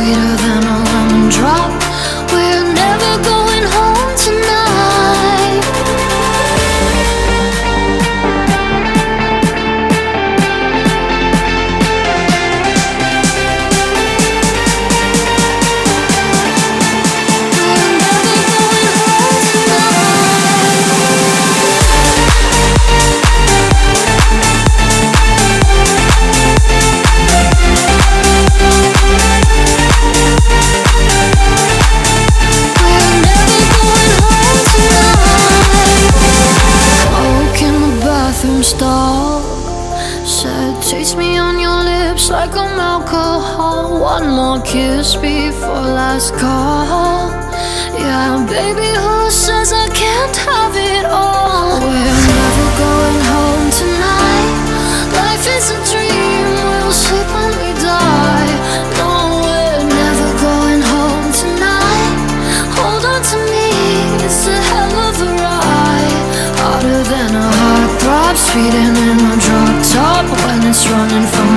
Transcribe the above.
sweeter than a lemon drop. We're never going home tonight. We're never going home tonight. We're never going home tonight. Smoke in the bathroom stall. Said, taste me on your lips like I'm alcohol. One more kiss before last call. Yeah, baby, who says I can't have it all? We're never going home tonight. Life is a dream, we'll sleep when we die. No, we're never going home tonight. Hold on to me, it's a hell of a ride. Harder than a heartthrob, speeding in a drop top when it's running from